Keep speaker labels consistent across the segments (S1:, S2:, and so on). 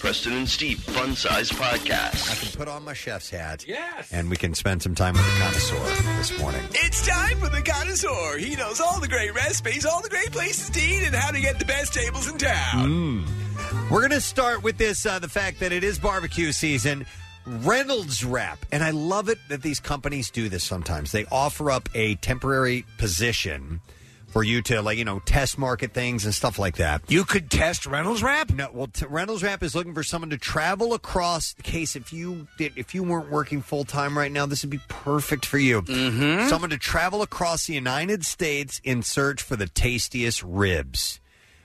S1: Preston and Steve Fun Size Podcast.
S2: I can put on my chef's hat.
S3: Yes.
S2: And we can spend some time with the connoisseur this morning.
S3: It's time for the connoisseur. He knows all the great recipes, all the great places to eat, and how to get the best tables in town.
S2: We're going to start with this, the fact that it is barbecue season. Reynolds Wrap. And I love it that these companies do this sometimes. They offer up a temporary position for you to, test market things and stuff like that.
S3: You could test Reynolds Wrap?
S2: No, well, Reynolds Wrap is looking for someone to travel across the case. If you weren't working full-time right now, this would be perfect for you.
S3: Mm-hmm.
S2: Someone to travel across the United States in search for the tastiest ribs.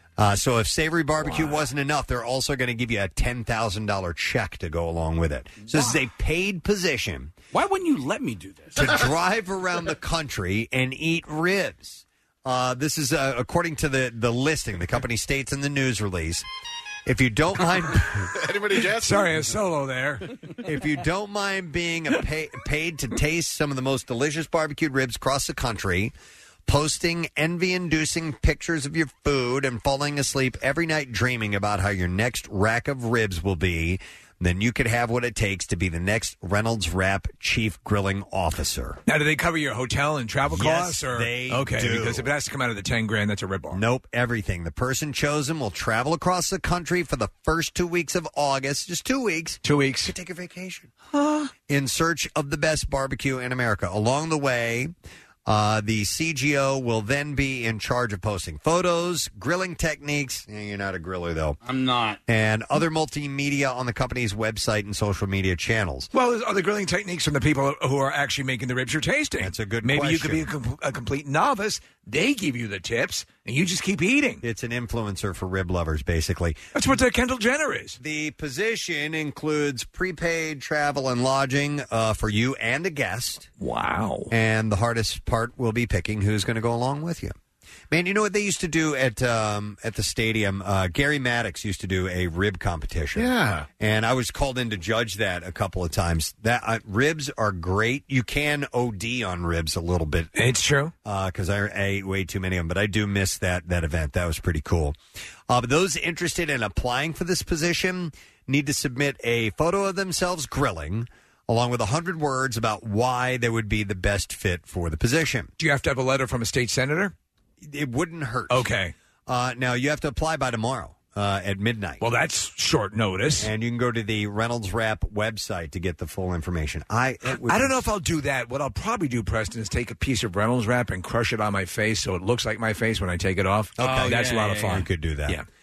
S2: So if savory barbecue wasn't enough, they're also going to give you a $10,000 check to go along with it. So this is a paid position.
S4: Why wouldn't you let me do this?
S2: To drive around the country and eat ribs. This is according to the listing. The company states in the news release, if you don't mind...
S5: Anybody, Jeff?
S3: Sorry, a solo there.
S2: If you don't mind being paid to taste some of the most delicious barbecued ribs across the country... posting envy-inducing pictures of your food and falling asleep every night dreaming about how your next rack of ribs will be, then you could have what it takes to be the next Reynolds Wrap Chief Grilling Officer.
S3: Now, do they cover your hotel and travel costs?
S2: Yes, they
S3: okay,
S2: do.
S3: Because if it has to come out of the $10,000, that's a ripoff.
S2: Nope, everything. The person chosen will travel across the country for the first 2 weeks of August. Just 2 weeks.
S3: 2 weeks.
S2: To take a vacation. In search of the best barbecue in America. Along the way... the CGO will then be in charge of posting photos, grilling techniques. You're not a griller, though.
S4: I'm not.
S2: And other multimedia on the company's website and social media channels.
S3: Well, are the grilling techniques from the people who are actually making the ribs you're tasting?
S2: That's a good
S3: Maybe
S2: question.
S3: you could be a complete novice. They give you the tips, and you just keep eating.
S2: It's an influencer for rib lovers, basically.
S3: That's what Kendall Jenner is.
S2: The position includes prepaid travel and lodging for you and a guest.
S3: Wow.
S2: And the hardest part will be picking who's going to go along with you. Man, you know what they used to do at the stadium? Gary Maddox used to do a rib competition.
S5: Yeah.
S2: And I was called in to judge that a couple of times. That ribs are great. You can OD on ribs a little bit.
S3: It's true.
S2: Because I ate way too many of them. But I do miss that event. That was pretty cool. But those interested in applying for this position need to submit a photo of themselves grilling, along with 100 words about why they would be the best fit for the position.
S3: Do you have to have a letter from a state senator?
S2: It wouldn't hurt.
S3: Okay.
S2: Now, you have to apply by tomorrow at midnight.
S3: Well, that's short notice.
S2: And you can go to the Reynolds Wrap website to get the full information.
S3: I don't know if I'll do that. What I'll probably do, Preston, is take a piece of Reynolds Wrap and crush it on my face so it looks like my face when I take it off.
S2: Okay.
S3: That's a lot of fun.
S2: You could do that.
S3: Yeah.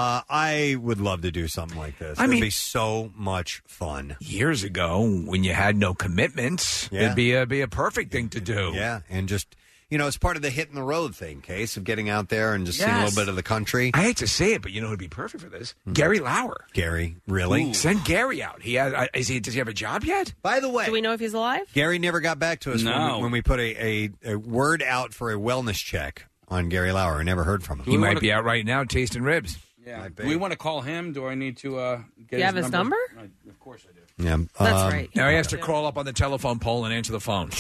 S2: I would love to do something like this. It'd be so much fun.
S3: Years ago, when you had no commitments, it'd be a perfect thing to do.
S2: Yeah, and just... it's part of the hitting the road thing, Case, of getting out there and just seeing a little bit of the country.
S3: I hate to say it, but who'd be perfect for this? Gary Lauer.
S2: Gary, really?
S3: Ooh. Send Gary out. Does he have a job yet?
S2: By the way,
S6: do we know if he's alive?
S2: Gary never got back to us when we put a word out for a wellness check on Gary Lauer. I never heard from him.
S3: He might be out right now tasting ribs.
S4: Yeah. Do we want to call him? Do I need to get
S6: you have his number?
S4: Of course I do.
S2: Yeah,
S6: that's right.
S3: Now he has to crawl up on the telephone pole and answer the phone.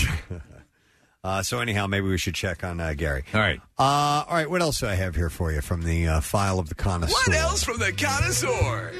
S2: So anyhow, maybe we should check on Gary.
S3: All right.
S2: All right, what else do I have here for you from the file of the connoisseur?
S3: What else from the connoisseur?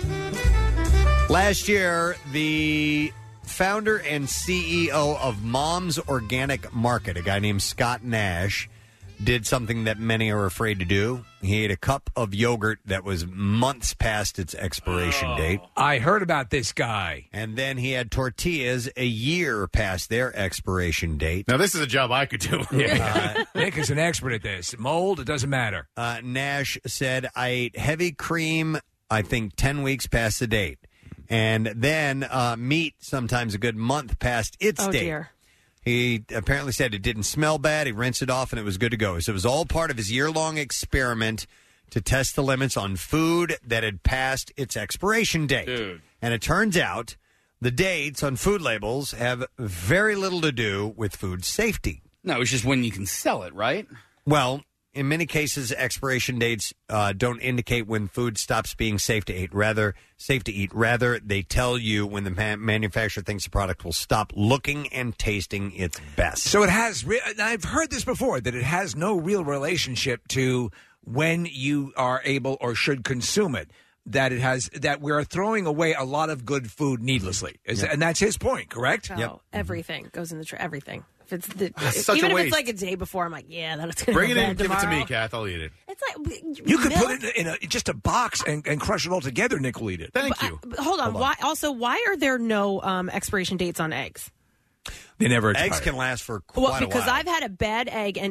S2: Last year, the founder and CEO of Mom's Organic Market, a guy named Scott Nash, did something that many are afraid to do. He ate a cup of yogurt that was months past its expiration date.
S3: I heard about this guy.
S2: And then he had tortillas a year past their expiration date.
S5: Now, this is a job I could do.
S3: Nick is an expert at this. Mold, it doesn't matter.
S2: Nash said, I ate heavy cream, I think 10 weeks past the date. And then meat, sometimes a good month past its date.
S6: Dear.
S2: He apparently said it didn't smell bad. He rinsed it off, and it was good to go. So it was all part of his year-long experiment to test the limits on food that had passed its expiration date.
S4: Dude.
S2: And it turns out the dates on food labels have very little to do with food safety.
S4: No, it's just when you can sell it, right?
S2: Well, in many cases, expiration dates don't indicate when food stops being safe to eat. Rather, they tell you when the manufacturer thinks the product will stop looking and tasting its best.
S3: So it has, I've heard this before, that it has no real relationship to when you are able or should consume it. that it has that we're throwing away a lot of good food needlessly, and that's his point, correct?
S6: Oh, everything goes in the everything. If it's
S5: such
S6: even
S5: a
S6: if
S5: waste.
S6: it's like a day before, I'm like, yeah, that's gonna
S5: Bring
S6: go
S5: it in,
S6: bad
S5: give it to
S6: tomorrow.
S5: me, Kath. I'll eat it.
S6: It's like
S3: You could
S6: milk?
S3: put it in just a box and crush it all together. Nick will eat it.
S5: Thank you.
S6: But hold on. Why are there no expiration dates on eggs?
S3: They never expire.
S2: Eggs can last for quite a while.
S6: Because I've had a bad egg and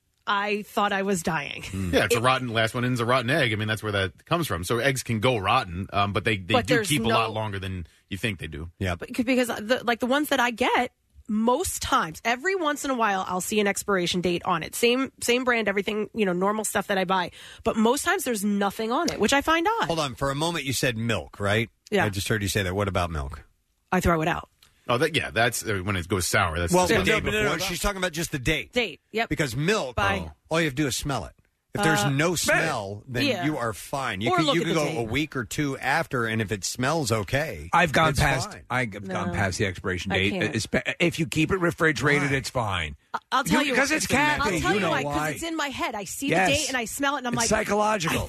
S6: I thought I was dying.
S5: Yeah, it's a rotten. Last one in's a rotten egg. I mean, that's where that comes from. So eggs can go rotten, but they do
S6: there's
S5: keep a lot longer than you think they do.
S2: Yeah.
S6: Because the ones that I get, most times, every once in a while, I'll see an expiration date on it. Same brand, everything, normal stuff that I buy. But most times there's nothing on it, which I find odd.
S2: Hold on. For a moment, you said milk, right?
S6: Yeah.
S2: I just heard you say that. What about milk?
S6: I throw it out.
S5: Oh, that's when it goes sour. That's
S2: Well, the
S5: disgusting.
S2: day before. She's talking about just the date.
S6: Date, yep.
S2: Because milk,
S6: Bye.
S2: all you have to do is smell it. If there's no smell, then
S6: yeah.
S2: you are fine. You
S6: Or
S2: can
S6: look
S2: you
S6: at
S2: can
S6: the
S2: go
S6: date.
S2: a week or two after, and if it smells okay,
S3: I've gone
S2: it's
S3: past.
S2: fine.
S3: I've gone past the expiration
S6: I
S3: date.
S6: can't.
S3: If you keep it refrigerated, it's fine.
S6: I'll tell you
S3: because it's
S6: I'll
S3: Kathy.
S6: tell
S3: You know
S6: why.
S3: why?
S6: Because it's in my head. I see
S3: Yes.
S6: the date and I smell it, and I'm
S3: It's
S6: like,
S3: psychological.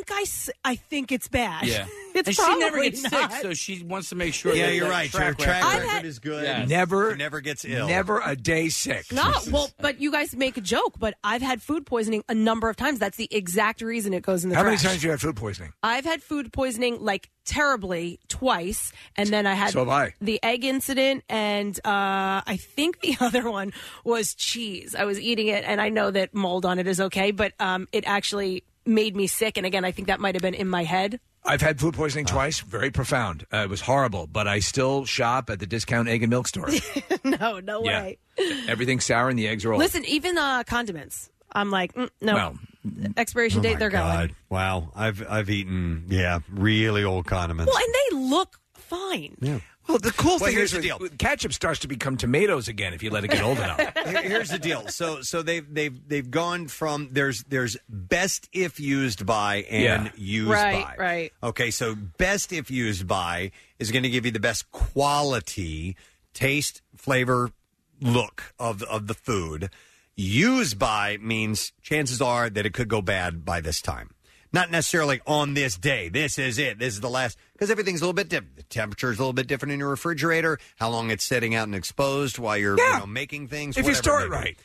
S6: I think it's bad.
S4: Yeah.
S6: It's
S4: and she
S6: probably
S4: never gets
S6: not.
S4: sick, so she wants to make sure.
S2: Yeah,
S4: that
S2: you're
S4: that
S2: right. Your track
S6: record.
S2: record is good.
S4: Yeah.
S3: Never,
S2: She never gets ill.
S3: Never a day sick.
S6: No, well, but you guys make a joke, but I've had food poisoning a number of times. That's the exact reason it goes in the
S3: How
S6: trash.
S3: many times have you had food poisoning?
S6: I've had food poisoning like terribly twice, and then I had
S3: So have I.
S6: the egg incident, and I think the other one was cheese. I was eating it, and I know that mold on it is okay, but it actually made me sick. And again, I think that might have been in my head.
S3: I've had food poisoning twice. Very profound. It was horrible, but I still shop at the discount egg and milk store.
S6: No
S3: Yeah.
S6: way.
S3: Everything's sour and the eggs are old.
S6: Listen, even condiments. I'm like, no.
S3: Well,
S6: Expiration date, they're
S2: God.
S6: going.
S2: Wow. I've eaten really old condiments.
S6: Well, and they look fine.
S2: Yeah.
S3: Well, the cool thing
S2: here's
S3: is
S2: the deal.
S3: ketchup starts to become tomatoes again if you let it get old enough.
S2: Here's the deal. So they've gone from there's best if used by and used by.
S6: Right.
S2: Okay, so best if used by is going to give you the best quality, taste, flavor, look of the food. Used by means chances are that it could go bad by this time. Not necessarily on this day. This is it. This is the last. Because everything's a little bit different. The temperature is a little bit different in your refrigerator. How long it's sitting out and exposed while you're making things.
S3: If you
S2: whatever
S3: store
S2: may
S3: it
S2: be.
S3: right.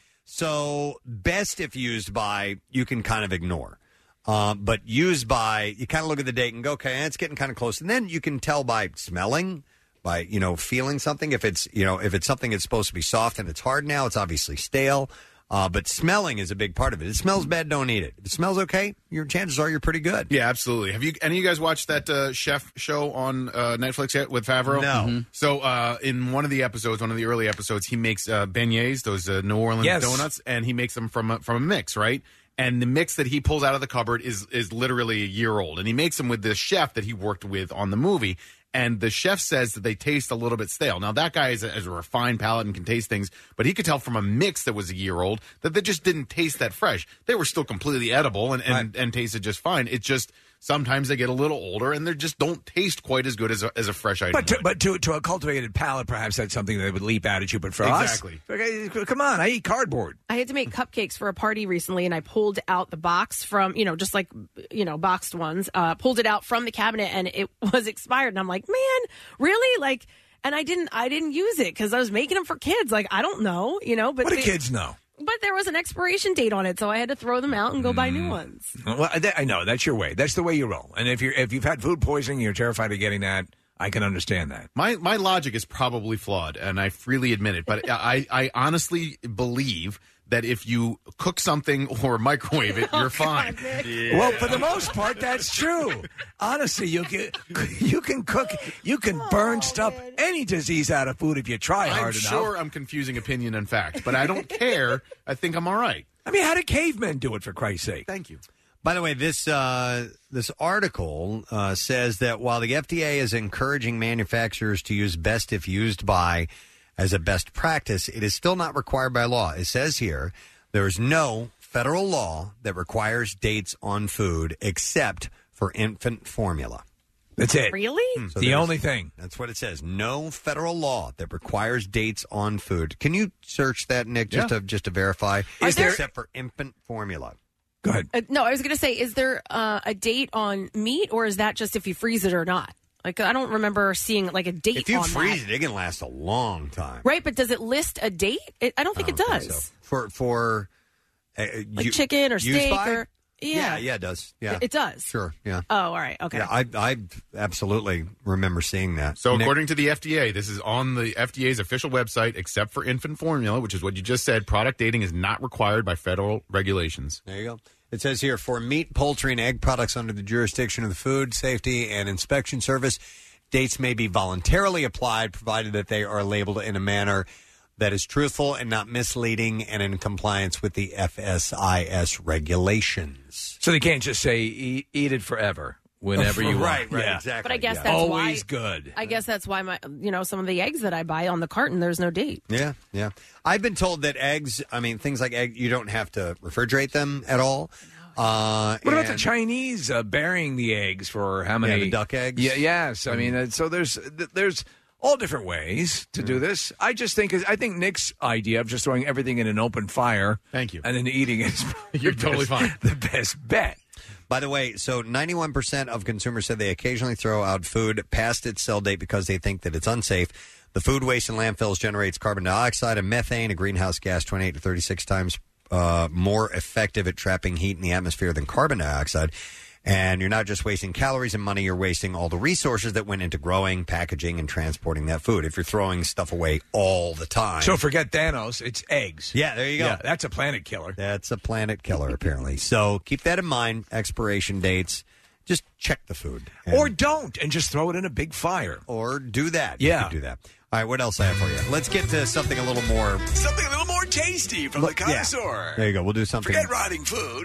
S2: So best if used by, you can kind of ignore. But used by, you kind of look at the date and go, okay, it's getting kind of close. And then you can tell by smelling, by, feeling something. If it's something that's supposed to be soft and it's hard now, it's obviously stale. But smelling is a big part of it. If it smells bad, don't eat it. If it smells okay, your chances are you're pretty good.
S5: Yeah, absolutely. Have any of you guys watched that chef show on Netflix yet with Favreau?
S2: No.
S5: Mm-hmm. So in one of the early episodes, he makes beignets, those New Orleans donuts, and he makes them from a mix, right? And the mix that he pulls out of the cupboard is literally a year old. And he makes them with this chef that he worked with on the movie. And the chef says that they taste a little bit stale. Now, that guy has a refined palate and can taste things, but he could tell from a mix that was a year old that they just didn't taste that fresh. They were still completely edible and tasted just fine. It just, sometimes they get a little older and they just don't taste quite as good as a fresh item.
S3: But to a cultivated palate, perhaps that's something that would leap out at you. But for
S5: Exactly.
S3: us, come on, I eat cardboard.
S6: I had to make cupcakes for a party recently, and I pulled out the box from, just like, boxed ones, pulled it out from the cabinet, and it was expired. And I'm like, man, really? Like, and I didn't use it because I was making them for kids. Like, I don't know, but
S3: What do kids know?
S6: But there was an expiration date on it, so I had to throw them out and go buy new ones.
S3: Well, I know that's your way. That's the way you roll. And if you've had food poisoning, you're terrified of getting that. I can understand that.
S5: My logic is probably flawed, and I freely admit it. But I honestly believe that if you cook something or microwave it, you're fine.
S3: Well, for the most part, that's true. Honestly, you can cook, you can burn any disease out of food if you try hard enough.
S5: I'm sure I'm confusing opinion and fact, but I don't care. I think I'm all right.
S3: I mean, how did cavemen do it, for Christ's sake?
S5: Thank you.
S2: By the way, this article says that while the FDA is encouraging manufacturers to use best if used by as a best practice, it is still not required by law. It says here there is no federal law that requires dates on food except for infant formula.
S3: That's it.
S6: Really?
S2: So
S3: The only thing.
S2: That's what it says. No federal law that requires dates on food. Can you search that, Nick, just to verify?
S3: Is there-
S2: except for infant formula?
S3: Go ahead.
S6: No, I was going to say, is there a date on meat, or is that just if you freeze it or not? Like, I don't remember seeing like a date.
S2: If you
S6: on
S2: freeze
S6: that.
S2: it can last a long time.
S6: Right, but does it list a date? I don't think it does.
S2: So. For
S6: like chicken or steak or
S2: yeah, it does. Yeah,
S6: it does.
S2: Sure, yeah.
S6: Oh, all right, okay.
S2: Yeah, I absolutely remember seeing that.
S5: So
S2: Nick?
S5: according to the FDA, this is on the FDA's official website, except for infant formula, which is what you just said. Product dating is not required by federal regulations.
S2: There you go. It says here, for meat, poultry, and egg products under the jurisdiction of the Food Safety and Inspection Service, dates may be voluntarily applied, provided that they are labeled in a manner that is truthful and not misleading and in compliance with the FSIS regulations.
S3: So they can't just say, eat it forever. Whenever you
S2: right,
S3: want.
S2: Right, exactly.
S6: But I guess
S2: yeah.
S6: that's
S3: always
S6: why,
S3: good.
S6: I guess that's why some of the eggs that I buy on the carton, there's no date.
S2: Yeah, yeah. I've been told that eggs, things like egg, you don't have to refrigerate them at all.
S3: What about the Chinese burying the eggs for how many?
S2: Yeah, the duck eggs?
S3: Yeah, yes. I mean, so there's all different ways to do this. I think Nick's idea of just throwing everything in an open fire,
S5: thank you,
S3: and then eating it is
S5: you're totally fine.
S3: The best bet.
S2: By the way, so 91% of consumers said they occasionally throw out food past its sell date because they think that it's unsafe. The food waste in landfills generates carbon dioxide and methane, a greenhouse gas 28 to 36 times more effective at trapping heat in the atmosphere than carbon dioxide. And you're not just wasting calories and money, you're wasting all the resources that went into growing, packaging, and transporting that food if you're throwing stuff away all the time.
S3: So forget Thanos, it's eggs.
S2: Yeah, there you go.
S3: Yeah, that's a planet killer.
S2: That's a planet killer, apparently. So keep that in mind, expiration dates. Just check the food.
S3: Or don't, and just throw it in a big fire.
S2: Or do that.
S3: Yeah.
S2: You could do that. All right, what else I have for you? Let's get to something a little more...
S3: Something a little more tasty from the connoisseur.
S2: Yeah. There you go. We'll do something...
S3: Forget rotting food.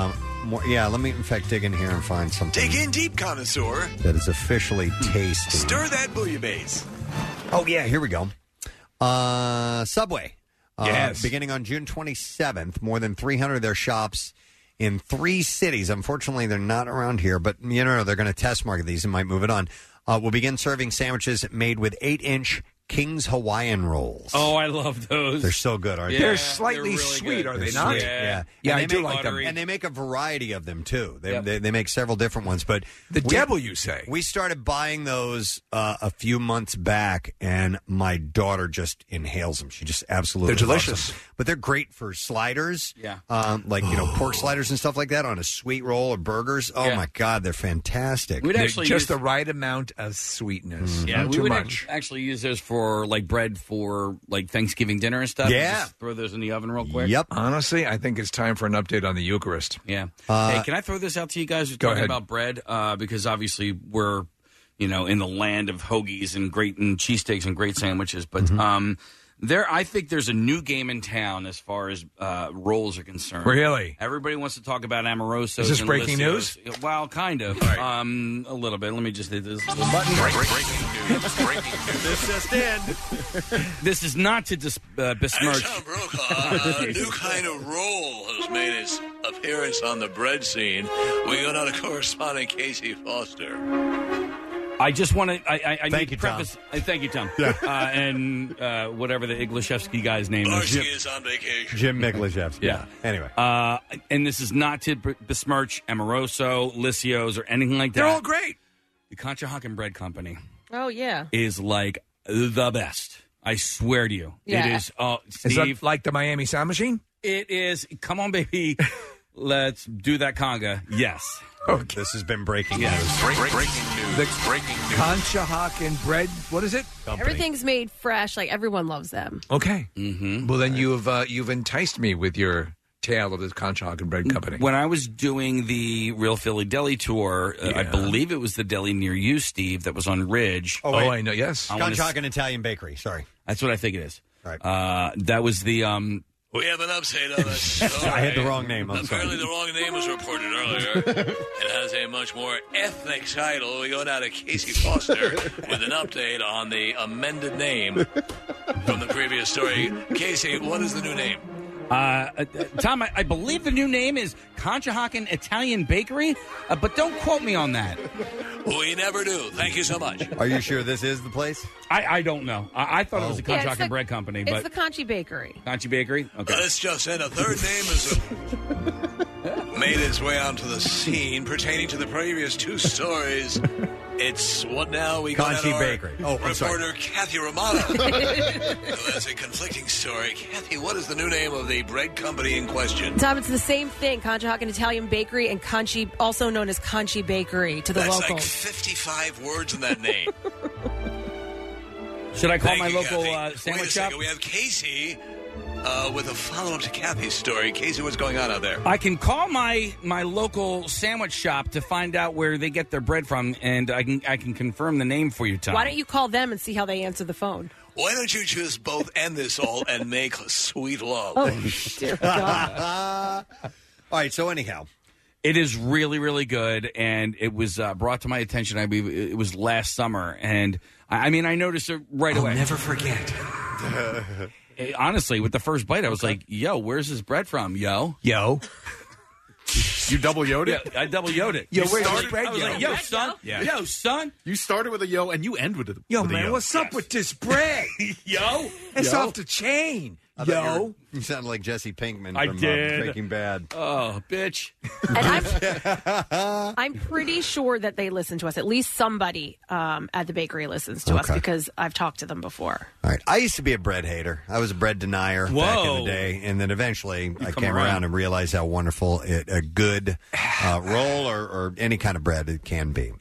S2: Let me, in fact, dig in here and find something...
S3: Dig in deep, connoisseur.
S2: ...that is officially tasty.
S3: Stir that bouillabaisse.
S2: Oh, yeah, here we go. Subway.
S3: Yes.
S2: Beginning on June 27th, more than 300 of their shops in 3 cities. Unfortunately, they're not around here, but, they're going to test market these and might move it on. Will begin serving sandwiches made with 8-inch King's Hawaiian rolls.
S4: Oh, I love those.
S2: They're so good, aren't they?
S3: They're slightly
S4: really
S3: sweet,
S4: good.
S3: are they
S2: They're
S3: not?
S2: sweet,
S3: Yeah, I do
S2: make,
S3: like them.
S2: And they make a variety of them, too. They make several different ones. But
S3: The devil, you say?
S2: We started buying those a few months back, and my daughter just inhales them. She just absolutely
S3: They're
S2: loves
S3: delicious.
S2: them. But they're great for sliders.
S4: Yeah.
S2: Pork sliders and stuff like that on a sweet roll or burgers. Oh,
S4: Yeah.
S2: my God, they're fantastic.
S4: We'd
S3: They're
S4: actually
S3: just
S4: use,
S3: the right amount of sweetness.
S4: yeah,
S3: Not
S4: we
S3: too
S4: would
S3: much.
S4: actually use those for like bread for like Thanksgiving dinner and stuff.
S2: Yeah.
S4: Just throw those in the oven real quick.
S2: Yep.
S3: Honestly, I think it's time for an update on the Eucharist.
S4: Yeah. Hey, can I throw this out to you guys? We're
S3: Go
S4: talking
S3: ahead.
S4: about bread because obviously we're, in the land of hoagies and great and cheesesteaks and great sandwiches. But I think there's a new game in town as far as rolls are concerned.
S3: Really?
S4: Everybody wants to talk about Amorosos.
S3: Is this
S4: and
S3: breaking
S4: Alicios.
S3: news?
S4: Well, kind of. A little bit. Let me just hit this little button.
S2: This just in.
S4: This is not to besmirch.
S7: Tom Brokaw, a new kind of roll has made its appearance on the bread scene. We go now to correspondent Casey Foster.
S4: I just want to. I
S2: Thank
S4: need
S2: you,
S4: to preface. Thank you, Tom. And whatever the Iglesievsky guy's name is.
S7: Barsky is on vacation.
S2: Jim Miglashevsky.
S4: Yeah.
S2: Anyway.
S4: And this is not to besmirch Amoroso, Licios, or anything like that.
S3: They're all great.
S4: The Conshohocken Bread Company
S6: Oh, yeah.
S4: is like the best. I swear to you.
S6: Yeah.
S4: It is.
S3: Is
S4: Steve,
S3: that like the Miami Sound Machine?
S4: it is. Come on, baby. Let's do that conga. Yes.
S2: This has been breaking news.
S3: The Conshohocken bread. What is it?
S6: Everything's made fresh. Like, everyone loves them.
S3: Okay. Mm-hmm. Well, then you've enticed me with your tale of this Conshohocken bread company.
S4: When I was doing the Real Philly Deli tour, I believe it was the deli near you, Steve, that was on Ridge.
S3: Oh, I know. Yes.
S2: Conshohocken Italian Bakery. Sorry.
S4: That's what I think it is.
S2: Right.
S4: That was the.
S7: We have an update on this.
S2: I had the wrong name. I'm
S7: Apparently
S2: sorry.
S7: the wrong name was reported earlier. It has a much more ethnic title. We go now to Casey Foster with an update on the amended name from the previous story. Casey, what is the new name?
S4: Tom, I believe the new name is Conshohocken Italian Bakery, but don't quote me on that.
S7: We never do. Thank you so much.
S2: Are you sure this is the place?
S4: I don't know. I thought it was the
S6: Yeah, it's
S4: Conshohocken Bread Company,
S6: It's
S4: but
S6: the Conchi Bakery.
S4: Conchi Bakery. Okay.
S7: Let's just say the third name is made its way onto the scene pertaining to the previous two stories. It's what now we got
S2: Conchi
S7: our
S2: Bakery. Oh, I'm sorry.
S7: reporter Kathy Romano. Who has a conflicting story. Kathy, what is the new name of the bread company in question?
S6: Tom, it's the same thing. Conshohocken Italian Bakery and Conchi, also known as Conchi Bakery to the
S7: That's
S6: locals.
S7: like 55 words in that name.
S4: Should I call
S7: Thank
S4: my
S7: you,
S4: local
S7: Kathy.
S4: sandwich
S7: Wait a
S4: shop?
S7: second. We have Casey with a follow-up to Kathy's story. Casey, what's going on out there?
S4: I can call my local sandwich shop to find out where they get their bread from, and I can confirm the name for you, Tom.
S6: Why don't you call them and see how they answer the phone?
S7: Why don't you just both end this all and make sweet love?
S6: Oh, dear God.
S2: All right, so anyhow.
S4: It is really, really good, and it was brought to my attention, I believe it was last summer, and I mean, I noticed it right away.
S3: I'll never forget.
S4: Honestly, with the first bite, I was like, yo, where's this bread from, yo?
S3: Yo.
S5: You double yo'd it?
S4: Yeah, I double yo'd it.
S3: Yo, where's this bread,
S4: I was
S3: yo?
S4: like, yo, son.
S3: Yeah.
S4: Yo, son.
S5: You started with a yo and you end with a
S3: Yo,
S5: with a
S3: man, what's up with this bread?
S4: Yo.
S3: It's
S2: Yo.
S3: off the chain.
S2: I thought
S3: Yo.
S2: you sounded like Jesse Pinkman
S4: I
S2: from
S4: did.
S2: Breaking Bad.
S4: Oh, bitch.
S6: And I'm pretty sure that they listen to us. At least somebody at the bakery listens to us
S2: Okay.
S6: because I've talked to them before.
S2: All right. I used to be a bread hater. I was a bread denier back in
S4: Whoa.
S2: the day. And then eventually I
S4: come
S2: came
S4: around.
S2: around and realized how wonderful a good roll or any kind of bread it can be.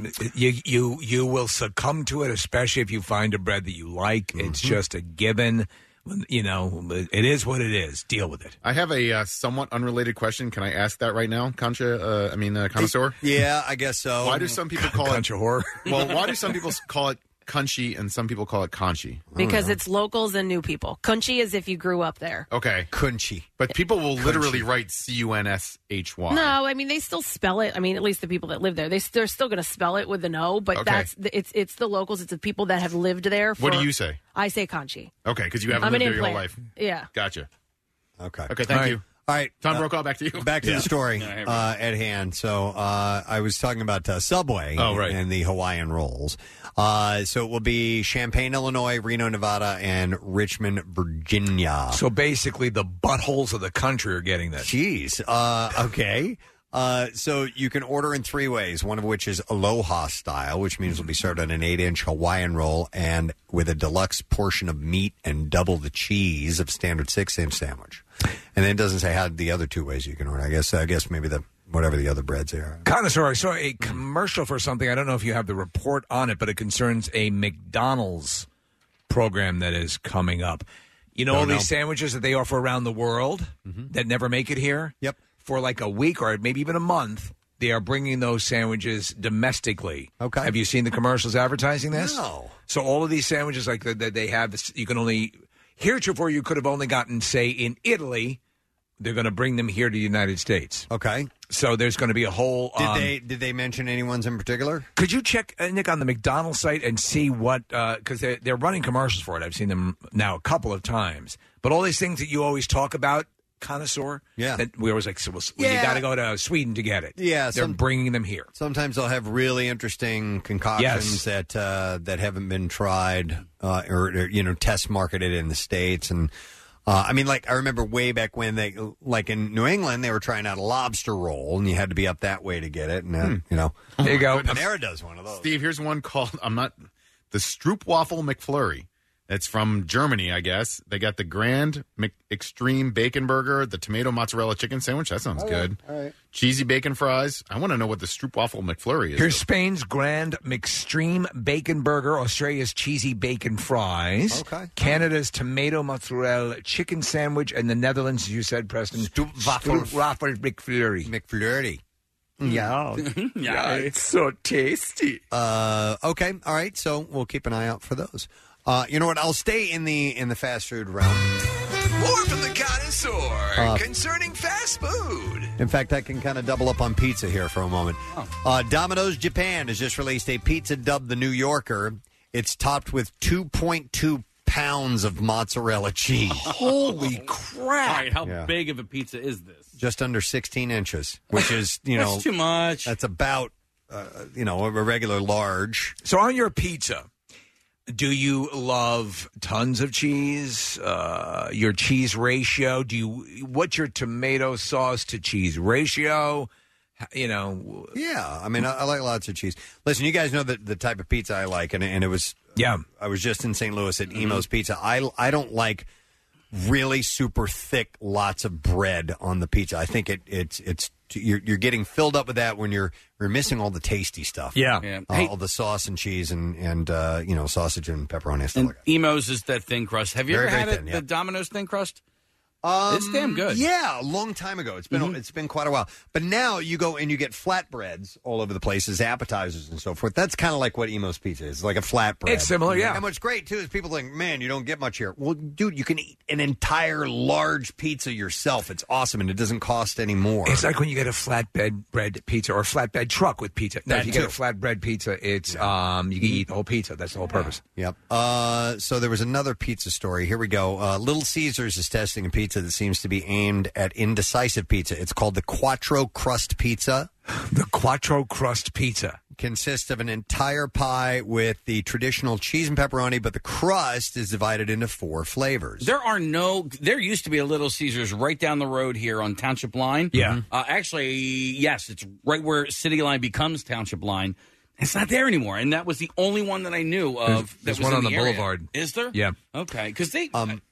S3: You will succumb to it, especially if you find a bread that you like. It's just a given. You know, it is what it is. Deal with it.
S5: I have a somewhat unrelated question. Can I ask that right now, connoisseur?
S2: Yeah, I guess so.
S5: Why do some people call it
S3: Country whore?
S5: Well, why do some people call it Conchi and some people call it Conchi?
S6: Because it's locals and new people. Kunchi is if you grew up there.
S5: Okay.
S2: Kunchi.
S5: But people will literally write Cunshy.
S6: No, I mean they still spell it. I mean, at least the people that live there, they're still going to spell it with an O. But
S5: Okay.
S6: it's the locals. It's the people that have lived there.
S5: What do you say?
S6: I say Conchi.
S5: Okay, because you haven't
S6: I'm
S5: lived
S6: an
S5: there your whole
S6: implant.
S5: life.
S6: Yeah.
S5: Gotcha.
S2: Okay.
S5: Okay, thank you.
S2: All right.
S5: Tom Brokaw, back to you.
S2: Back to the story at hand. So I was talking about Subway and the Hawaiian rolls. So it will be Champaign, Illinois, Reno, Nevada, and Richmond, Virginia.
S3: So basically, the buttholes of the country are getting this.
S2: Jeez. Okay. So you can order in three ways, one of which is Aloha style, which means it'll be served on an 8-inch Hawaiian roll and with a deluxe portion of meat and double the cheese of standard 6-inch sandwich. And then it doesn't say how the other two ways you can order. I guess maybe whatever the other breads are.
S3: Connoisseur, I saw a commercial for something. I don't know if you have the report on it, but it concerns a McDonald's program that is coming up. You know all these sandwiches that they offer around the world that never make it here?
S2: Yep.
S3: For like a week or maybe even a month, they are bringing those sandwiches domestically.
S2: Okay.
S3: Have you seen the commercials advertising this?
S2: No.
S3: So all of these sandwiches like that they have, you can only, heretofore you could have only gotten, say, in Italy. They're going to bring them here to the United States.
S2: Okay.
S3: So there's going to be a whole...
S2: Did they mention any ones in particular?
S3: Could you check, Nick, on the McDonald's site and see what... Because they're running commercials for it. I've seen them now a couple of times. But all these things that you always talk about, connoisseur, that we always like, you got to go to Sweden to get it.
S2: Yeah.
S3: They're bringing them here.
S2: Sometimes they'll have really interesting concoctions that haven't been tried or test marketed in the States. And I remember way back when like in New England, they were trying out a lobster roll, and you had to be up that way to get it. And
S3: There you go.
S2: Panera does one of those.
S5: Steve, here's one called the Stroopwafel McFlurry. It's from Germany, I guess. They got the Grand Extreme Bacon Burger, the Tomato Mozzarella Chicken Sandwich. That sounds good.
S2: All right.
S5: Cheesy Bacon Fries. I want to know what the Stroopwafel McFlurry is.
S3: Here's Spain's Grand McStream Bacon Burger, Australia's Cheesy Bacon Fries, Canada's Tomato Mozzarella Chicken Sandwich, and the Netherlands, as you said, Preston, Stroopwafel McFlurry.
S2: McFlurry.
S3: Yeah. Yeah, it's so tasty.
S2: Okay. All right. So we'll keep an eye out for those. You know what? I'll stay in the fast food realm.
S8: More from the connoisseur concerning fast food.
S2: In fact, I can kind of double up on pizza here for a moment. Domino's Japan has just released a pizza dubbed the New Yorker. It's topped with 2.2 pounds of mozzarella cheese.
S3: Holy crap!
S4: All right, how big of a pizza is this?
S2: Just under 16 inches, which is
S4: That's too much.
S2: That's about a regular large.
S3: So on your pizza, Do you love tons of cheese? Your cheese ratio? What's your tomato sauce to cheese ratio?
S2: Yeah, I mean, I like lots of cheese. Listen, you guys know the type of pizza I like, and it was.
S3: Yeah,
S2: I was just in St. Louis at Emo's Pizza. I don't like really super thick lots of bread on the pizza. I think it's you're getting filled up with that when you're missing all the tasty stuff.
S3: Yeah.
S2: All the sauce and cheese and sausage and pepperoni and stuff like that.
S4: Emo's is that thin crust. Have you
S2: Very,
S4: ever had
S2: very thin,
S4: the Domino's thin crust? It's damn good.
S2: Yeah, a long time ago. It's been quite a while. But now you go and you get flatbreads all over the place as appetizers and so forth. That's kind of like what Emo's Pizza is, like a flatbread.
S3: It's similar, yeah.
S2: And what's great, too, is people think, man, you don't get much here. Well, dude, you can eat an entire large pizza yourself. It's awesome, and it doesn't cost any more.
S3: It's like when you get a flatbed bread pizza or a flatbed truck with pizza. Now, if you get a flatbread pizza, it's you can eat the whole pizza. That's the whole purpose.
S2: Yep. So there was another pizza story. Here we go. Little Caesars is testing a pizza that seems to be aimed at indecisive pizza. It's called the Quattro Crust Pizza.
S3: The Quattro Crust Pizza
S2: consists of an entire pie with the traditional cheese and pepperoni, but the crust is divided into 4 flavors.
S4: There used to be a Little Caesars right down the road here on Township Line.
S3: Yeah.
S4: Actually, yes, it's right where City Line becomes Township Line. It's not there anymore, and that was the only one that I knew of.
S3: There's
S4: that was
S3: one on
S4: in
S3: the
S4: area.
S3: boulevard.
S4: Is there?
S3: Yeah.
S4: Okay, because they...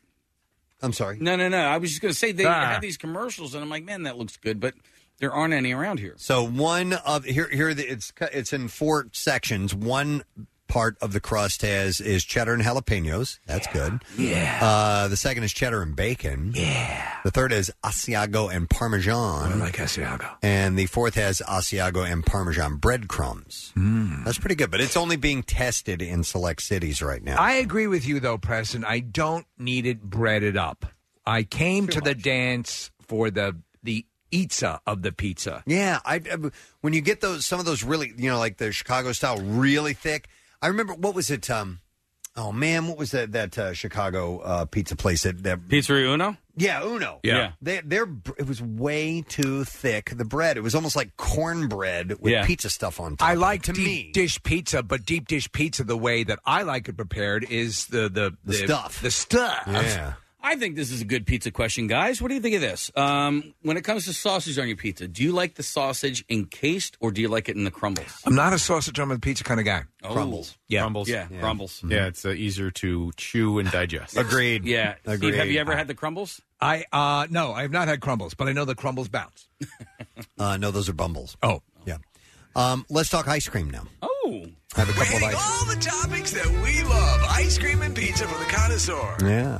S2: I'm sorry.
S4: No. I was just going to say they had these commercials, and I'm like, man, that looks good, but there aren't any around here.
S2: So one of it's in 4 sections. One part of the crust is cheddar and jalapenos. That's good.
S3: Yeah.
S2: The second is cheddar and bacon.
S3: Yeah.
S2: The third is Asiago and Parmesan.
S3: I like Asiago.
S2: And the fourth has Asiago and Parmesan breadcrumbs. That's pretty good, but it's only being tested in select cities right now.
S3: I agree with you, though, Preston. I don't need it breaded up. I came to the dance for the pizza of the pizza.
S2: Yeah, when you get some of those really, like the Chicago style, really thick. I remember, what was it? What was that Chicago pizza place? That
S4: Pizzeria Uno?
S2: Yeah, Uno.
S4: Yeah.
S2: It was way too thick, the bread. It was almost like cornbread with pizza stuff on top.
S3: I like deep dish pizza, but deep dish pizza, the way that I like it prepared is the
S2: stuff.
S3: The stuff.
S2: Yeah.
S4: I think this is a good pizza question, guys. What do you think of this? When it comes to sausage on your pizza, do you like the sausage encased or do you like it in the crumbles?
S3: I'm not a sausage on the pizza kind of guy.
S2: Crumbles.
S3: Yeah.
S5: Crumbles.
S4: Yeah, crumbles.
S5: Mm-hmm. Yeah, it's easier to chew and digest.
S2: Agreed.
S4: Yeah.
S2: Agreed.
S4: Steve, have you ever had the crumbles?
S3: No, I have not had crumbles, but I know the crumbles bounce.
S2: No, those are Bumbles.
S3: Oh.
S2: Yeah. Let's talk ice cream now.
S4: Oh.
S2: I have a couple of
S8: Rating
S2: ice
S8: all the topics that we love. Ice cream and pizza from the connoisseur.
S2: Yeah.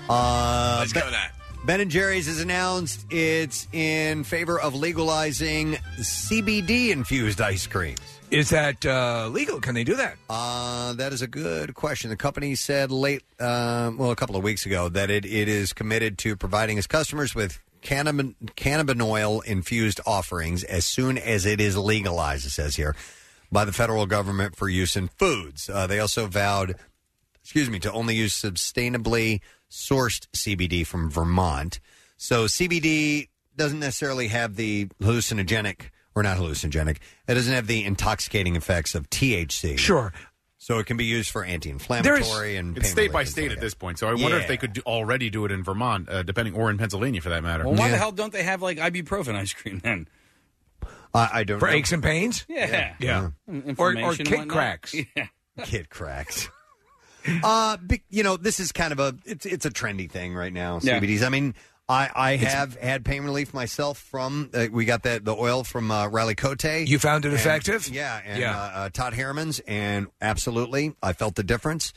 S8: Let's go that.
S2: Ben & Jerry's has announced it's in favor of legalizing CBD-infused ice creams.
S3: Is that legal? Can they do that?
S2: That is a good question. The company said a couple of weeks ago, that it is committed to providing its customers with cannabinoid-infused offerings as soon as it is legalized, it says here, by the federal government for use in foods. They also vowed, to only use sustainably sourced CBD from Vermont. So CBD doesn't necessarily have the hallucinogenic, or not hallucinogenic, it doesn't have the intoxicating effects of THC.
S3: Sure.
S2: So it can be used for anti-inflammatory and
S5: it's
S2: pain
S5: state by
S2: relief and
S5: state
S2: stuff
S5: at
S2: like
S5: this
S2: that.
S5: point. So I wonder if they could already do it in Vermont, or in Pennsylvania for that matter.
S4: Well, why the hell don't they have like ibuprofen ice cream then?
S2: I don't
S3: For
S2: know.
S3: aches and pains?
S4: Yeah.
S3: Or
S4: Inflammation,
S3: Kit
S4: whatnot.
S3: Cracks.
S4: Yeah.
S2: Kid cracks. This is kind of it's a trendy thing right now.
S4: Yeah.
S2: CBDs. I mean, I have had pain relief myself from. We got the oil from Riley Cote.
S3: You found it effective?
S2: Yeah, and Todd Harriman's, and absolutely, I felt the difference.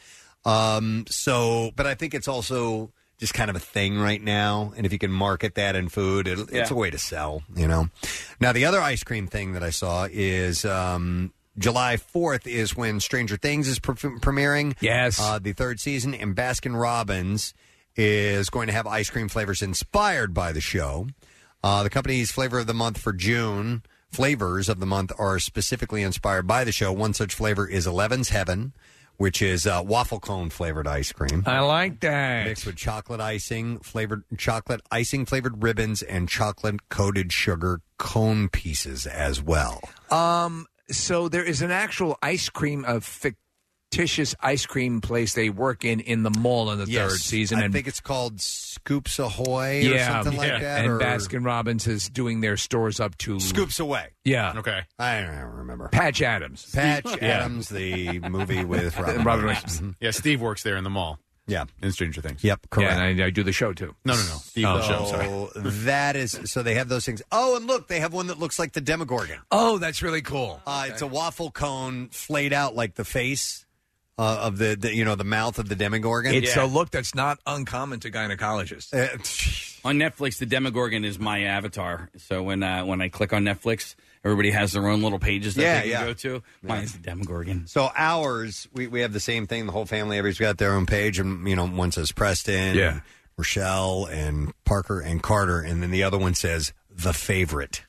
S2: But I think it's also just kind of a thing right now, and if you can market that in food, it's a way to sell. Now the other ice cream thing that I saw is. July 4th is when Stranger Things is premiering.
S3: Yes.
S2: The 3rd season. And Baskin-Robbins is going to have ice cream flavors inspired by the show. The company's flavor of the month for June, flavors of the month, are specifically inspired by the show. One such flavor is Eleven's Heaven, which is waffle cone flavored ice cream.
S3: I like that.
S2: Mixed with chocolate icing flavored ribbons and chocolate coated sugar cone pieces as well.
S3: So there is an actual ice cream of fictitious ice cream place they work in the mall in the third season.
S2: I think it's called Scoops Ahoy or something like that.
S3: And
S2: or...
S3: Baskin Robbins is doing their stores up to
S2: Scoops Away.
S3: Yeah.
S5: Okay.
S2: I don't remember.
S3: Patch Adams.
S2: Patch Adams, the movie with Robin Williams.
S5: Yeah, Steve works there in the mall.
S2: Yeah.
S5: In Stranger Things.
S2: Yep, correct.
S3: Yeah, and I do the show, too.
S5: No. Steve does the show, sorry.
S2: That is, so they have those things. Oh, and look, they have one that looks like the Demogorgon.
S3: Oh, that's really cool.
S2: It's a waffle cone flayed out like the face of the mouth of the Demogorgon.
S3: It's a look that's not uncommon to gynecologists.
S4: On Netflix, the Demogorgon is my avatar. So when I click on Netflix, everybody has their own little pages that they can go to. Mine is the Demogorgon.
S2: So ours, we have the same thing. The whole family, everybody's got their own page. And, one says Preston, and Rochelle, and Parker, and Carter. And then the other one says The Favorite.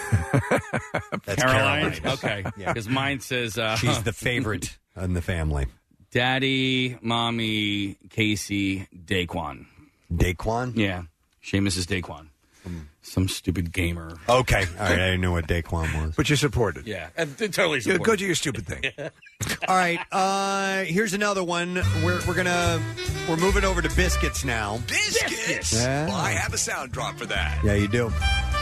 S2: That's Caroline.
S4: Okay. Because mine says...
S2: she's the favorite in the family.
S4: Daddy, Mommy, Casey, Daquan.
S2: Daquan?
S4: Yeah. Seamus is Daquan. Some stupid gamer.
S2: Okay. All right. I didn't know what Daquan was.
S3: But you supported.
S4: Yeah. Totally supported.
S3: Go do your stupid thing.
S2: All right. Here's another one. We're moving over to biscuits now.
S8: Biscuits?
S2: Yeah.
S8: Well, I have a sound drop for that.
S2: Yeah, you do.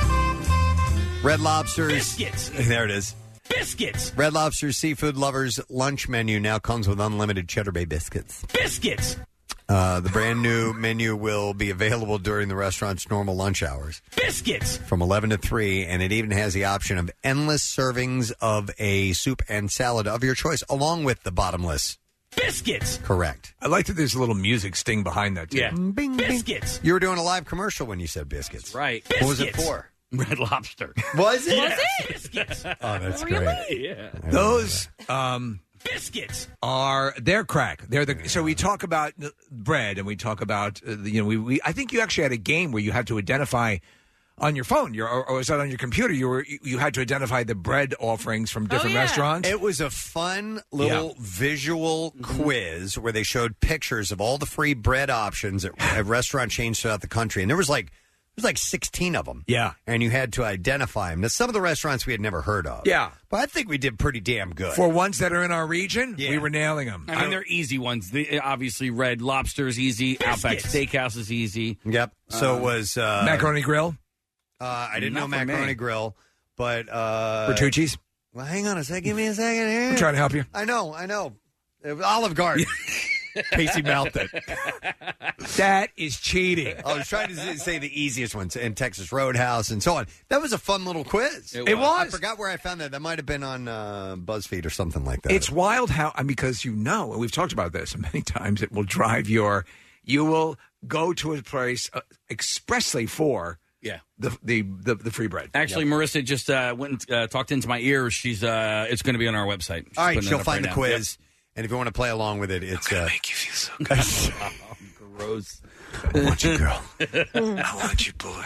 S2: Red Lobster's.
S8: Biscuits.
S2: There it is.
S8: Biscuits.
S2: Red Lobster's Seafood Lovers lunch menu now comes with unlimited Cheddar Bay biscuits.
S8: Biscuits.
S2: The brand new menu will be available during the restaurant's normal lunch hours.
S8: Biscuits.
S2: From 11 to 3, and it even has the option of endless servings of a soup and salad of your choice, along with the bottomless.
S8: Biscuits.
S2: Correct.
S3: I like that there's a little music sting behind that, too.
S4: Yeah.
S2: Bing,
S8: biscuits.
S2: You were doing a live commercial when you said biscuits.
S4: That's right.
S8: Biscuits.
S2: What was it for?
S4: Red Lobster.
S2: Was it?
S8: Was it? Biscuits.
S2: Oh, that's
S8: really?
S2: great.
S4: Yeah.
S3: Those
S8: biscuits
S3: they're crack. So we talk about bread and we talk about I think you actually had a game where you had to identify on your phone or was that on your computer you had to identify the bread offerings from different restaurants.
S2: It was a fun little visual quiz where they showed pictures of all the free bread options at restaurant chains throughout the country, and there was like 16 of them.
S3: Yeah.
S2: And you had to identify them. Now, some of the restaurants we had never heard of.
S3: Yeah.
S2: But I think we did pretty damn good.
S3: For ones that are in our region, we were nailing them.
S4: I mean, they're easy ones. Obviously, Red Lobster's easy. Outback Steakhouse is easy.
S2: Yep. So it was...
S3: Macaroni Grill?
S2: I didn't know Macaroni Grill, but...
S3: Bertucci's?
S2: Well, hang on a second. Give me a second here.
S3: I'm trying to help you.
S2: I know. It was Olive Garden. Casey mouthed it.
S3: That is cheating.
S2: I was trying to say the easiest ones, and Texas Roadhouse and so on. That was a fun little quiz.
S3: It was.
S2: I forgot where I found that. That might have been on BuzzFeed or something like that.
S3: It's wild how, because and we've talked about this many times, it will drive you will go to a place expressly for the free bread.
S4: Actually, Marissa just went and talked into my ear. She's it's going to be on our website. She's
S2: all right, she'll find the
S4: now.
S2: quiz. Yep. And if you want to play along with it, it's
S8: make you feel so good.
S4: Gross.
S3: I want you, girl.
S8: I want you, boy.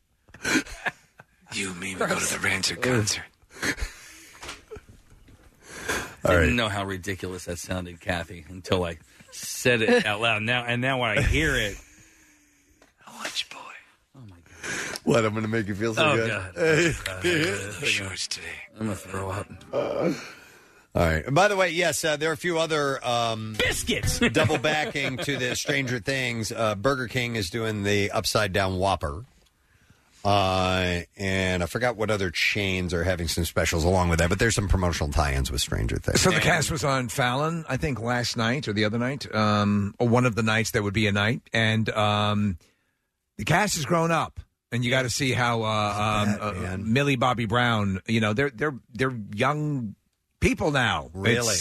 S8: You made me go to the Rancher concert.
S4: I didn't know how ridiculous that sounded, Kathy, until I said it out loud. Now when I hear it,
S8: I want you, boy.
S4: Oh my God!
S2: What? I'm going to make you feel so good.
S8: God. Shorts today.
S4: I'm going to throw up.
S2: All right. And by the way, yes, there are a few other
S8: biscuits.
S2: Double backing to the Stranger Things. Burger King is doing the Upside Down Whopper. And I forgot what other chains are having some specials along with that, but there's some promotional tie-ins with Stranger Things.
S3: So the cast was on Fallon, I think, last night or the other night, or one of the nights that would be a night. And the cast has grown up. And you got to see how Millie Bobby Brown, they're young people now.
S2: Really?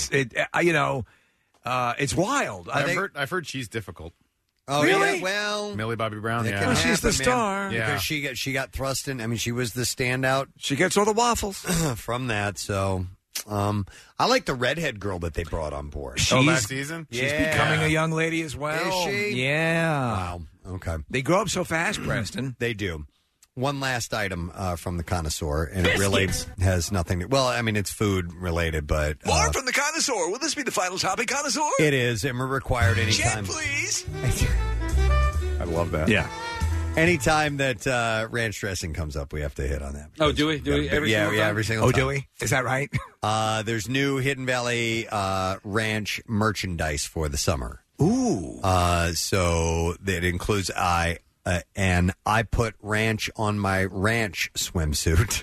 S3: It's wild.
S5: I've heard she's difficult.
S2: Oh,
S3: really?
S2: Yeah, well,
S5: Millie Bobby Brown.
S2: Yeah,
S3: well, she's the star.
S2: Because she got thrust in. I mean, she was the standout.
S3: She gets all the waffles
S2: from that. So, I like the redhead girl that they brought on board.
S5: Last season,
S3: she's becoming a young lady as well.
S2: Is she?
S3: Yeah.
S2: Wow. Okay.
S3: They grow up so fast, Preston.
S2: They do. One last item from the Connoisseur, and it really has nothing to... Well, I mean, it's food related, but...
S8: More from the Connoisseur. Will this be the final topic, Connoisseur?
S2: It is, and we're required anytime.
S8: Jet, please.
S5: I love that.
S3: Yeah.
S2: Anytime that ranch dressing comes up, we have to hit on that.
S4: Oh, do we? Do we? Every single time?
S2: Every single time.
S3: do we? Is that right?
S2: There's new Hidden Valley ranch merchandise for the summer.
S3: Ooh.
S2: So that includes I put ranch on my ranch swimsuit.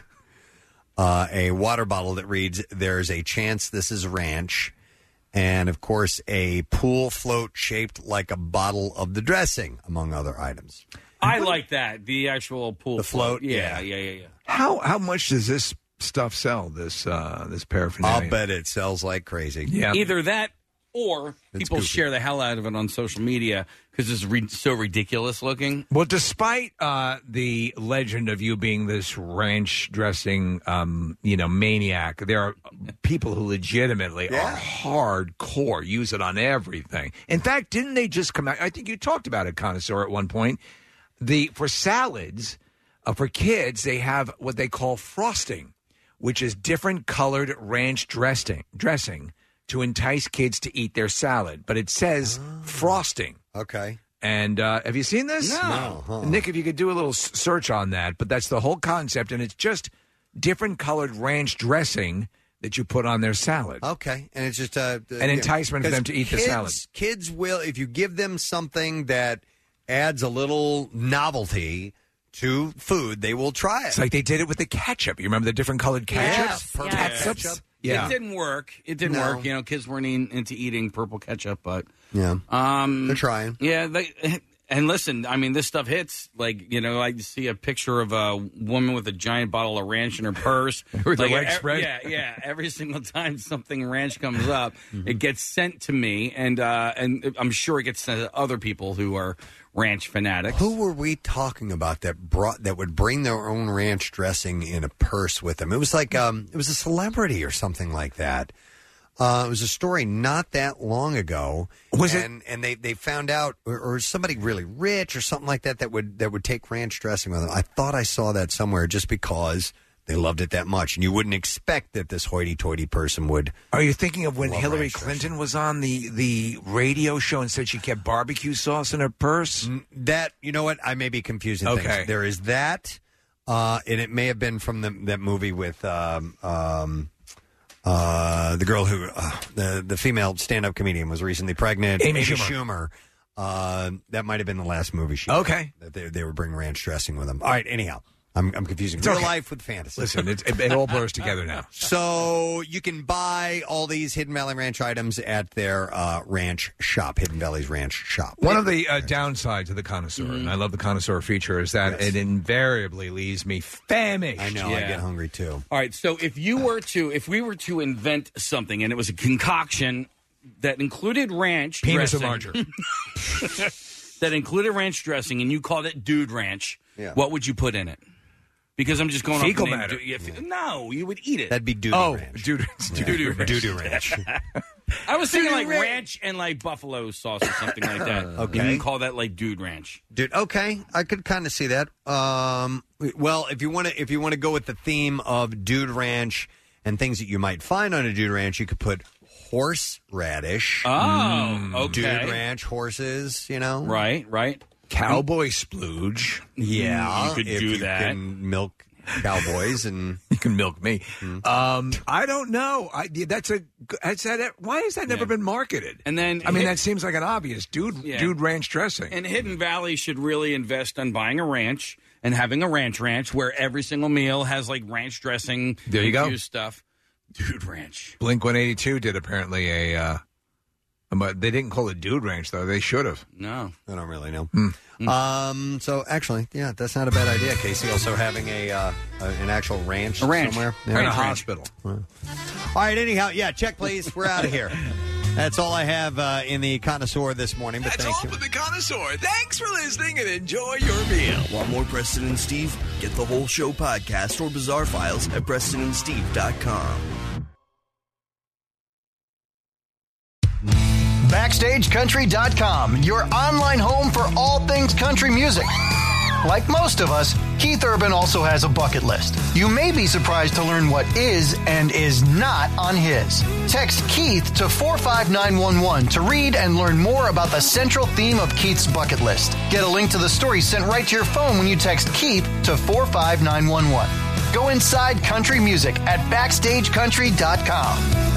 S2: A water bottle that reads, "There's a chance this is ranch." And, of course, a pool float shaped like a bottle of the dressing, among other items.
S4: I like that. The actual pool.
S2: The float?
S4: Yeah.
S3: How much does this stuff sell, this paraphernalia?
S2: I'll bet it sells like crazy.
S3: Yeah.
S4: Either that or people
S2: goofy.
S4: share the hell out of it on social media because it's so ridiculous looking.
S3: Well, despite the legend of you being this ranch dressing, maniac, there are people who legitimately are hardcore, use it on everything. In fact, didn't they just come out? I think you talked about it, Connoisseur, at one point. For salads, for kids, they have what they call frosting, which is different colored ranch dressing to entice kids to eat their salad. But it says frosting.
S2: Okay.
S3: And have you seen this?
S4: No.
S2: Huh.
S3: Nick, if you could do a little search on that. But that's the whole concept, and it's just different colored ranch dressing that you put on their salad.
S2: Okay. And it's just
S3: an enticement for them to eat the salad.
S2: Kids will, if you give them something that adds a little novelty to food, they will try it.
S3: It's like they did it with the ketchup. You remember the different colored ketchups?
S2: purple
S3: Ketchup. Yeah.
S4: It didn't work.
S2: No.
S4: Kids weren't into eating purple ketchup, but
S2: Yeah.
S4: they're
S2: trying.
S4: Yeah, and listen, I mean, this stuff hits. I see a picture of a woman with a giant bottle of ranch in her purse.
S3: With the leg spread?
S4: Yeah. Every single time something ranch comes up, it gets sent to me, and I'm sure it gets sent to other people who are ranch fanatics.
S2: Who were we talking about that would bring their own ranch dressing in a purse with them? It was like it was a celebrity or something like that. It was a story not that long ago.
S3: Was it?
S2: And they found out, or somebody really rich or something like that would take ranch dressing with them. I thought I saw that somewhere just because they loved it that much, and you wouldn't expect that this hoity-toity person would.
S3: Are you thinking of when
S2: love
S3: Hillary
S2: ranch
S3: Clinton was on the radio show and said she kept barbecue sauce in her purse?
S2: That, you know what? I may be confusing
S3: Okay.
S2: things. There is that, and it may have been from that movie with the girl who the female stand-up comedian was recently pregnant,
S3: Amy Schumer.
S2: That might have been the last movie she
S3: Okay.
S2: did, that they were bringing ranch dressing with them. All right, anyhow, I'm confusing real life with fantasy.
S3: Listen, it all blurs together now.
S2: So you can buy all these Hidden Valley Ranch items at their ranch shop, Hidden Valley's Ranch Shop.
S3: One of the downsides of the Connoisseur, and I love the Connoisseur feature, is that it invariably leaves me famished.
S2: I know, I get hungry too.
S4: All right, so if we were to invent something and it was a concoction that included ranch
S3: Penis
S4: dressing,
S3: enlarger.
S4: that included ranch dressing, and you called it Dude Ranch, what would you put in it? Because I'm just going
S3: Fecal
S4: off the
S3: matter.
S4: No, you would eat it.
S2: That'd be doo-doo ranch.
S3: Doo-doo ranch.
S2: Doo-doo ranch.
S4: I was thinking like ranch and like buffalo sauce or something like that.
S2: Okay.
S4: You can call that like Dude Ranch.
S2: Dude, okay, I could kind of see that. Well, if you want to go with the theme of Dude Ranch and things that you might find on a Dude Ranch, you could put horseradish.
S4: Oh, okay.
S2: Dude Ranch horses, you know.
S4: Right.
S3: Cowboy splooge.
S2: Yeah,
S4: You could
S2: if
S4: do
S2: you
S4: that.
S2: Can milk cowboys and
S3: You can milk me. I don't know. Why has that never been marketed?
S4: And then
S3: that seems like an obvious dude ranch dressing.
S4: And Hidden Valley should really invest on buying a ranch and having a ranch where every single meal has like ranch dressing.
S3: There you go.
S4: infused stuff. Dude Ranch.
S3: Blink-182 did apparently but they didn't call it Dude Ranch though. They should have.
S4: No,
S2: I don't really know. So actually, yeah, that's not a bad idea. Casey also having an actual ranch, somewhere
S3: in a hospital.
S2: All right. Anyhow, check please. We're out of here. That's all I have in the Connoisseur this morning. But
S8: That's
S2: thank
S8: all
S2: you.
S8: for the Connoisseur. Thanks for listening and enjoy your meal.
S1: Want more Preston and Steve? Get the whole show podcast or bizarre files at PrestonandSteve.com.
S9: BackstageCountry.com, your online home for all things country music. Like most of us, Keith Urban also has a bucket list. You may be surprised to learn what is and is not on his. Text Keith to 45911 to read and learn more about the central theme of Keith's bucket list. Get a link to the story sent right to your phone when you text Keith to 45911. Go inside country music at BackstageCountry.com.